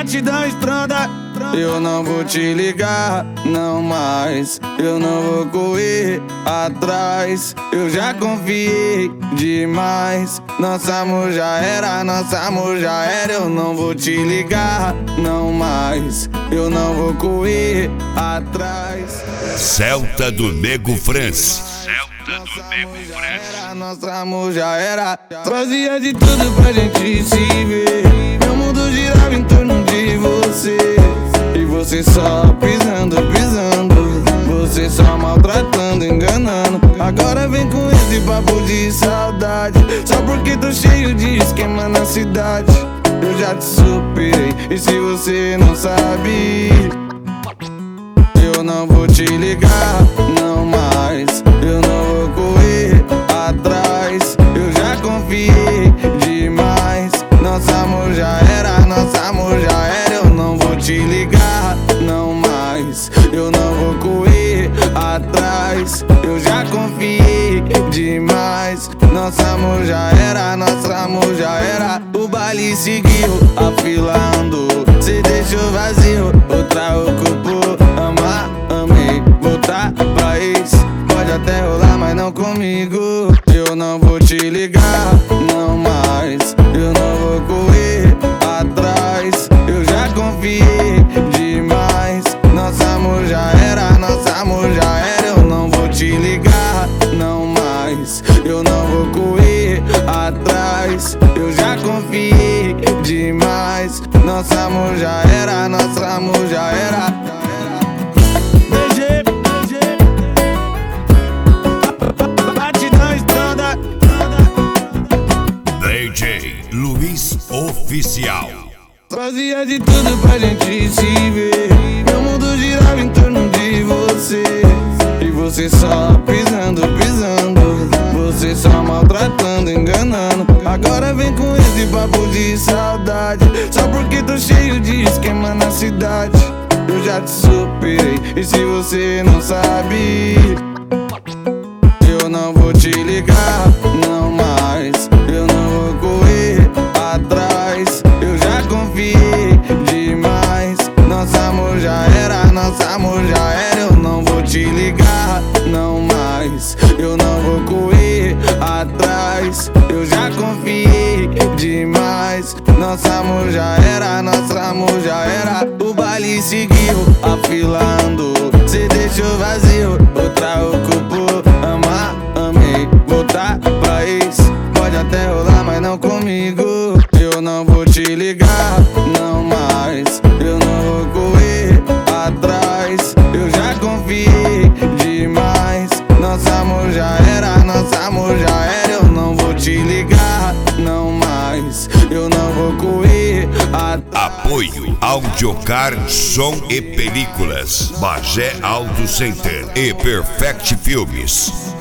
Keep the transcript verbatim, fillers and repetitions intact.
batidão estronda. Eu não vou te ligar, não mais. Eu não vou correr atrás. Eu já confiei demais. Nosso amor já era, nosso amor já era. Eu não vou te ligar, não mais. Eu não vou correr atrás. Celta do Nego France. Celta do Nego France. Nosso amor já era. Fazia de tudo pra gente se ver. Meu mundo girava em torno de você. E você só pisando, pisando. Você só maltratando, enganando. Agora vem com esse papo de saudade. Só porque tô cheio de esquema na cidade. Eu já te superei, e se você não sabe, eu não vou te ligar, não mais. Eu não vou correr atrás. Eu já confiei demais. Nosso amor já era, nosso amor já era. Eu não vou te ligar, não mais. Eu não vou correr atrás. Eu já confiei demais. Nosso amor já era, nosso amor já era. O baile seguiu, a fila andou. Cê deixou vazio, outra ocupou. Amar, amei, voltar pra ex. Pode até rolar, mas não comigo. Eu não vou te ligar, não mais. Eu não vou correr atrás. Eu já confiei demais. Nosso amor já era, nosso amor já era. Eu não vou te ligar, não mais. Eu não vou correr atrás. Eu já confiei demais. Nosso amor já era, nosso amor já era. D J Luiz Oficial. Fazia de tudo pra gente se ver. Meu mundo girava em torno de você. E você só pisando, pisando. Você só maltratando, enganando. Agora vem com esse papo de saudade. Só porque tô cheio de esquema na cidade. Eu já te superei, e se você não sabe, eu não vou te ligar, não mais. Eu não vou correr atrás. Eu já confiei demais. Nosso amor já era, nosso amor já era. Eu não vou te ligar, não mais. Eu não vou correr atrás. Eu já confiei demais. Nosso amor já era, nosso amor já era. O baile seguiu, a fila andou. Cê deixou vazio, outra ocupou. Amar, amei, voltar pra ex. Pode até rolar, mas não comigo. Eu não vou te ligar, não mais. Eu não vou correr atrás. Eu já confiei demais. Nosso amor já era, nosso amor já era. Eu não vou te ligar, não mais. Eu não vou correr atrás. Apoio Audiocar Som e Películas, Bagé Auto Center e Perfect Filmes.